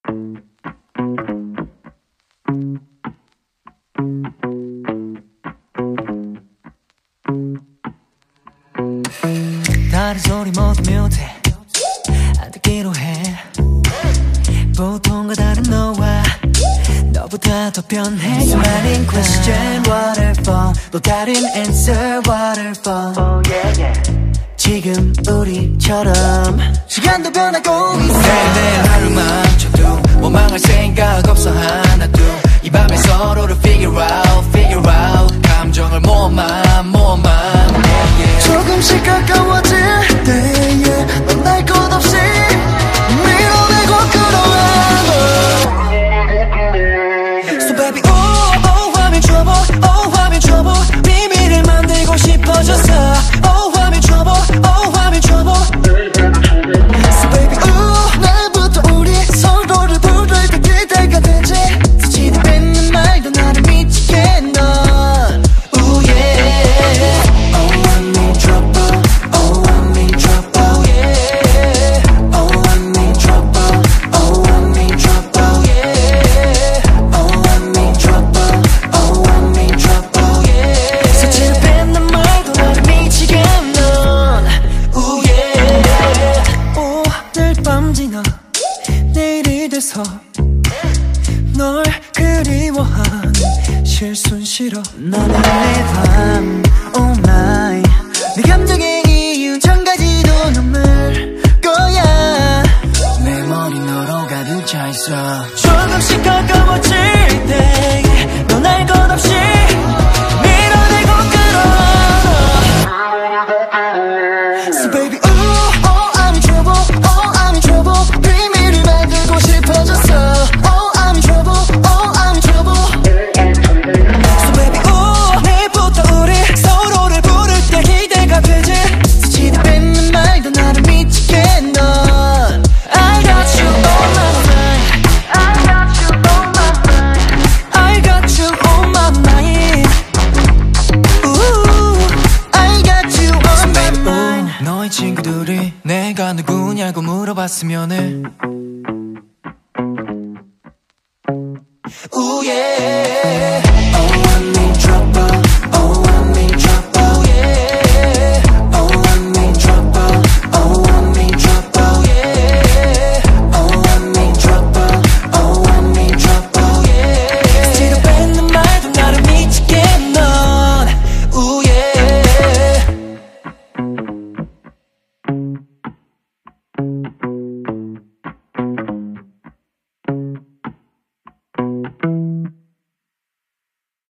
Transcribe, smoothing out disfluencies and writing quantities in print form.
다른 소리 모두 뮤트 안 듣기로 해. 보통과 다른 너와 너보다 더 변해. 수많은 question waterfall 또 다른 answer waterfall. Oh yeah yeah. 지금 우리처럼 시간도 변하고 있어. 매일매일 하루 맞춰도 원망할 생각 없어 하나도. 이 밤에 서로를 figure out 감정을 모아만 yeah. 조금씩 가까워질 때에 넌 날 것 없이 밀어내고 끌어안아. So baby oh oh 화면 trouble oh 화면 trouble 비밀을 만들고 싶어져서 oh 화면 trouble oh 화면 trouble. So baby oh 날부터 우리 서로를 부를 때 기대가 되지. 스치듯 뱉는 말도 나를 미치게 해 넌. Ooh yeah. Oh I'm in trouble oh I'm in trouble yeah. Oh I'm in trouble oh I'm in trouble yeah. Oh I'm in trouble oh I'm in trouble yeah. 스치듯 뱉는 말도 나를 미치게 해 넌. Ooh yeah. 오늘 밤 지나 내일이 돼서 널 그리워한 실순 싫어. 너는 내 밤 oh my. 네 감정의 이유 천 가지도 넘을 거야. 내 머리 너로 가득 차 있어. 조금씩 가까워질 때 넌 알 것 없이 밀어내고 끌어안아. So baby oh oh I'm in trouble oh I'm in trouble 비밀을 만들고 싶어졌어. Oh I'm in trouble oh I'm in trouble. So baby oh 내일부터 우리 서로를 부를 때 기대가 되지. 스치듯 뱉는 말도 나를 미치게 해 넌. I got you on my mind I got you on my mind I got you on my mind. Ooh I got you on my mind. 너의 친구들이 내가 누구냐고 물어봤으면 해. Ooh yeah. Oh I'm in trouble oh I'm in trouble yeah. Oh I'm in trouble oh I'm in trouble yeah. Oh I'm in trouble oh I'm in trouble yeah. 스치듯 뱉는 말도 나를 미치게 해 넌. Ooh yeah.